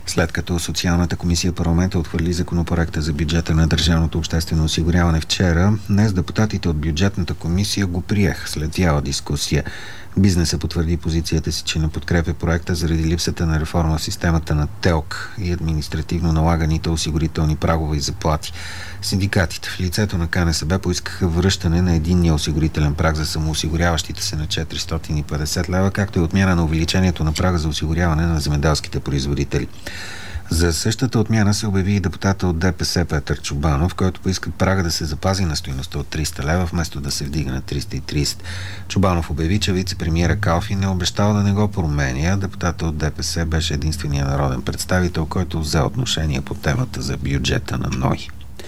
След като Социалната комисия в парламента отхвърли законопроекта за бюджета на държавното обществено осигуряване вчера, днес депутатите от бюджетната комисия го приех след вяла дискусия. Бизнесът потвърди позицията си, че не подкрепя проекта заради липсата на реформа в системата на ТЕЛК и административно налаганите осигурителни прагове и заплати. Синдикатите в лицето на КНСБ поискаха връщане на единния осигурителен праг за самоосигуряващите се на 450 лева, както и отмяна на увеличението на прага за осигуряване на земеделските производители. За същата отмяна се обяви и депутата от ДПС Петър Чобанов, който поиска прага да се запази на стойността от 300 лева, вместо да се вдига на 330. Чобанов обяви, че вице-премиера Калфин е обещал да не го променя. Депутата от ДПС беше единствения народен представител, който взе отношение по темата за бюджета на НОИ.